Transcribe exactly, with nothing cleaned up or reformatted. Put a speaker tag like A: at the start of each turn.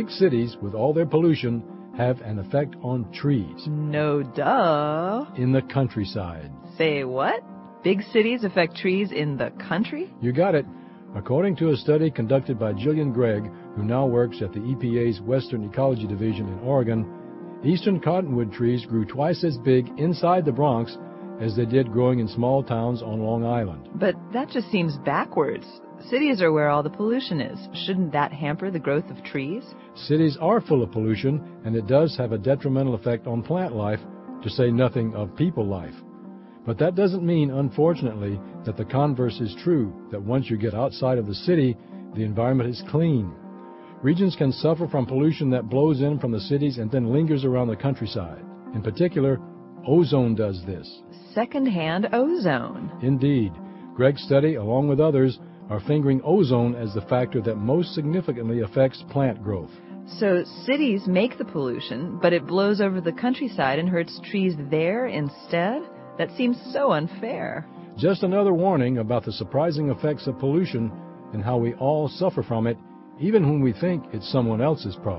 A: big cities, with all their pollution, have an effect on trees.
B: No duh.
A: In the countryside.
B: Say what? Big cities affect trees in the country?
A: You got it. According to a study conducted by Jillian Gregg, who now works at the E P A's Western Ecology Division in Oregon, eastern cottonwood trees grew twice as big inside the Bronx as they did growing in small towns on Long Island.
B: But that just seems backwards. Cities are where all the pollution is. Shouldn't that hamper the growth of trees?
A: Cities are full of pollution, and it does have a detrimental effect on plant life, to say nothing of people life. But that doesn't mean, unfortunately, that the converse is true, that once you get outside of the city, the environment is clean. Regions can suffer from pollution that blows in from the cities and then lingers around the countryside. In particular, ozone does this.
B: Secondhand ozone.
A: Indeed. Gregg's study, along with others, are fingering ozone as the factor that most significantly affects plant growth.
B: So cities make the pollution, but it blows over the countryside and hurts trees there instead? That seems so unfair.
A: Just another warning about the surprising effects of pollution and how we all suffer from it, even when we think it's someone else's problem.